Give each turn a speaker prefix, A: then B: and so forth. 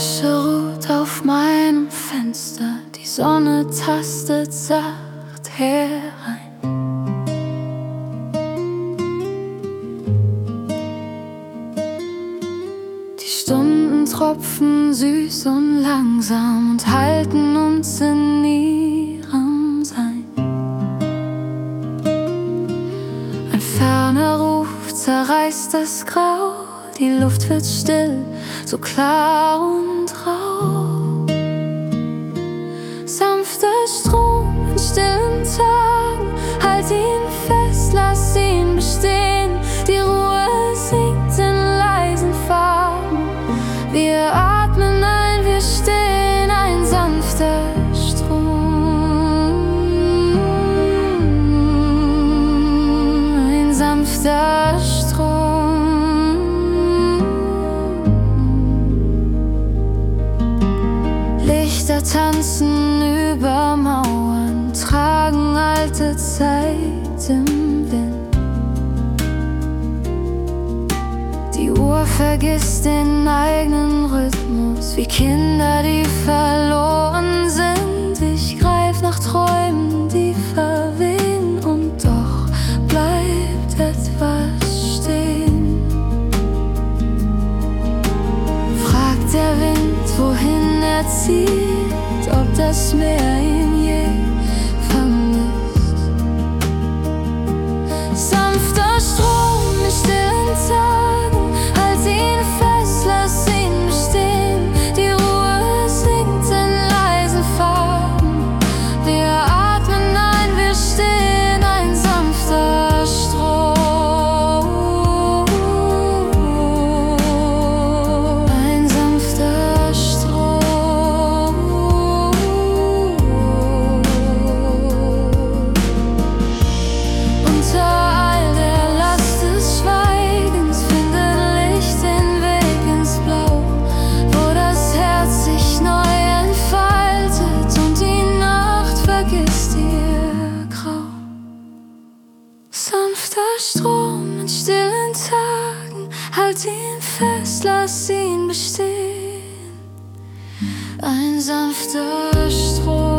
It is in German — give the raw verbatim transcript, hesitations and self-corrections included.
A: Wäsche ruht auf meinem Fenster, die Sonne tastet sacht herein. Die Stunden tropfen süß und langsam und halten uns in ihrem Sein. Ein ferner Ruf zerreißt das Grau, die Luft wird still, so klar und rau. Sanfter Strom in stillen Tagen, halt ihn fest, lass ihn bestehen. Die Ruhe sinkt in leisen Farben, wir atmen ein, wir stehen, ein sanfter Strom, ein sanfter Strom. Lichter tanzen über Mauern, tragen alte Zeit im Wind. Die Uhr vergisst den eigenen Rhythmus, wie Kinder, die verloren sind. Ich greif nach Träumen, die verwehen, und doch bleibt etwas stehen. Fragt der Wind, wohin er zieht, ob das Meer ihn je vermisst. Sanfter Strom in stillen Tagen, halt ihn fest, lass ihn bestehen. Die Ruhe sinkt in leisen Farben, wir atmen ein, wir stehen, ein sanfter Strom, ein sanfter Strom. Unter all der Last des Schweigens findet Licht den Weg ins Blau, wo das Herz sich neu entfaltet und die Nacht vergisst ihr Grau. Sanfter Strom in stillen Tagen, halt ihn fest, lass ihn bestehen, ein sanfter Strom.